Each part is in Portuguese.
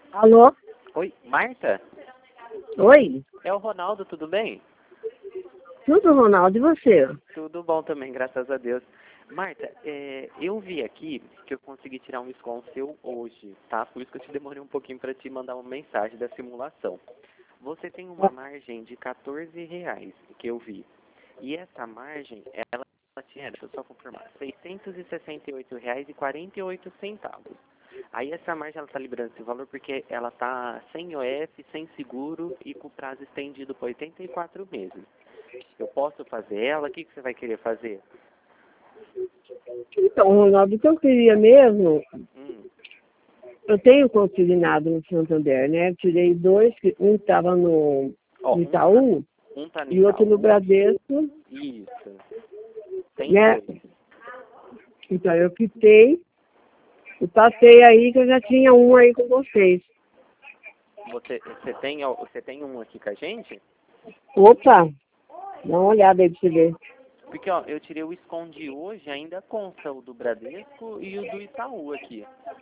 Alô? Oi, Marta? Oi? É o Ronaldo, tudo bem? Tudo, Ronaldo, e você? Tudo bom também, graças a Deus. Marta, eu vi aqui que eu consegui tirar um score seu hoje, tá? Por isso que eu te demorei um pouquinho para te mandar uma mensagem da simulação. Você tem uma margem de R$ 14 que eu vi. E essa margem, ela tinha, deixa eu só confirmar, R$ 668,48. Aí essa margem ela está liberando esse valor porque ela está sem IOF, sem seguro e com prazo estendido por 84 meses. Eu posso fazer ela? O que você vai querer fazer? Então, Ronaldo, o que eu queria mesmo, Hum. eu tenho consignado no Santander, né? Eu tirei dois, um estava no Itaú Um tá no e outro no Itaú. Bradesco. Isso. Tem Né? dois. Então, eu quitei e passei aí que eu já tinha um aí com vocês. Você tem um aqui com a gente? Opa, dá uma olhada aí pra você ver. Porque, ó, eu tirei o esconde hoje, ainda consta o do Bradesco e o do Itaú aqui.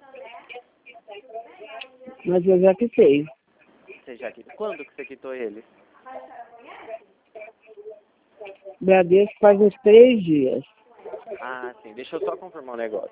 Mas eu já quitei. Você já quitou? Quando que você quitou eles? Bradesco faz uns 3 dias. Ah, sim. Deixa eu só confirmar um negócio.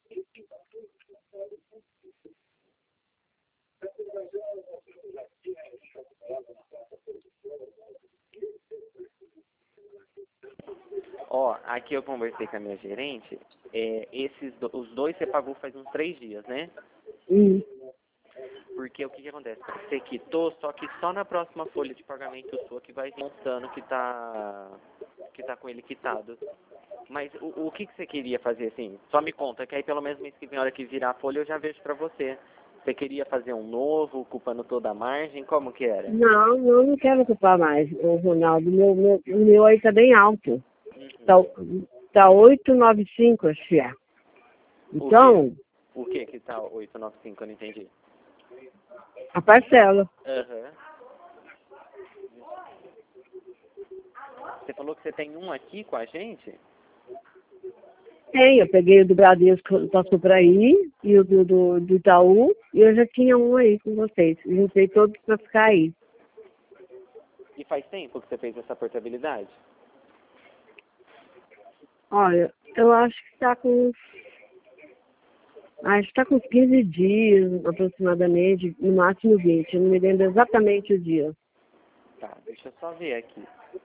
Ó, aqui eu conversei com a minha gerente. Os dois você pagou faz uns 3 dias, né? Porque o que acontece? Você quitou, só que só na próxima folha de pagamento sua que vai mostrando que tá com ele quitado. Mas o que você queria fazer assim? Só me conta, que aí pelo menos mês que vem, a hora que virar a folha, eu já vejo pra você. Você queria fazer um novo, ocupando toda a margem? Como que era? Não, eu não quero ocupar mais, ô Ronaldo. O meu aí tá bem alto. Tá 895, acho que é. Então, O que tá 895? Eu não entendi. a parcela. Aham. Você falou que você tem um aqui com a gente? Tem, eu peguei o do Bradesco, passou por aí, e o do Itaú, e eu já tinha um aí com vocês. Juntei todos pra ficar aí. E faz tempo que você fez essa portabilidade? Olha, eu acho que tá com... Acho que tá com uns 15 dias, aproximadamente, no máximo 20. Eu não me lembro exatamente o dia. Tá, deixa eu só ver aqui.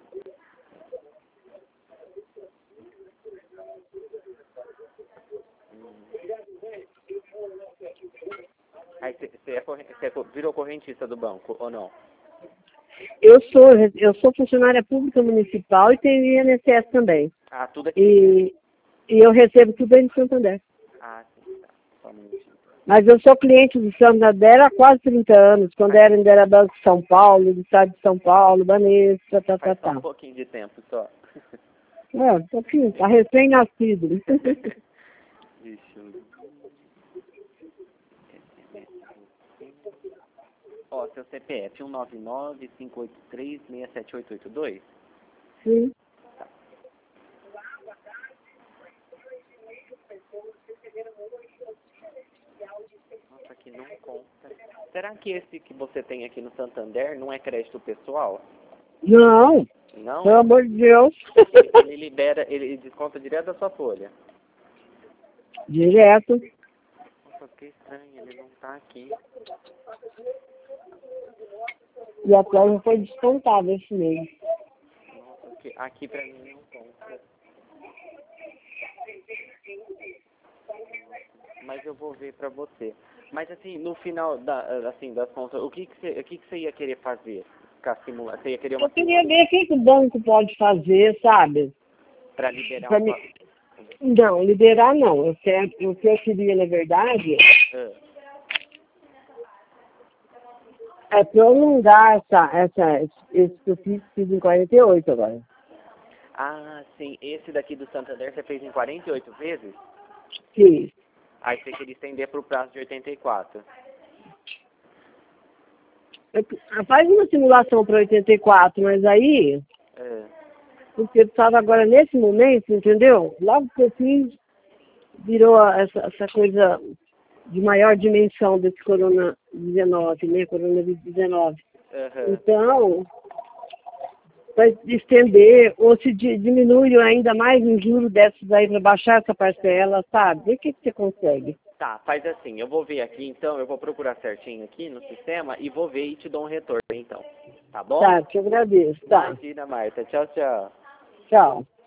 Aí você virou correntista do banco, ou não? Eu sou funcionária pública municipal e tenho INSS também. Ah, tudo aqui. E eu recebo tudo aí no Santander. Ah, sim, tá. Só um minutinho. Mas eu sou cliente do Santander há quase 30 anos, quando ainda era Banco de São Paulo, do Estado de São Paulo, Banespa, Faz só um pouquinho de tempo só. É, um pouquinho, tá recém-nascido. Deixa eu ver. Ó, seu CPF 199-583-67882. Sim. Nossa, aqui não conta. Será que esse que você tem aqui no Santander não é crédito pessoal? Não, Não? pelo amor de Deus. Ele desconta direto da sua folha. Direto. Nossa, que estranho, ele não tá aqui. E a prova foi descontada esse mês. Nossa, aqui pra mim não conta. Mas eu vou ver pra você. Mas assim, no final das contas, o que você ia querer fazer com a simulação? Você ia querer uma Eu queria ver o que o banco pode fazer, sabe? para liberar Pra uma... Não, liberar não. O que eu queria, na verdade, é prolongar esse que eu fiz em 48 agora. Ah, sim. Esse daqui do Santander você fez em 48 vezes? Fiz. Aí você queria estender para o prazo de 84. Faz uma simulação para 84, mas aí, porque eu estava agora nesse momento, entendeu? Logo que eu fiz, virou essa coisa de maior dimensão desse Corona-19, né? Coronavírus 19. Aham. Então, para estender, ou se diminui ainda mais em juros desses aí para baixar essa parcela, sabe? Vê o que você consegue. Tá, faz assim, eu vou ver aqui então, eu vou procurar certinho aqui no sistema e vou ver e te dou um retorno então. Tá bom? Tá, te agradeço. Tá, Imagina, Marta. Tchau, tchau. tchau.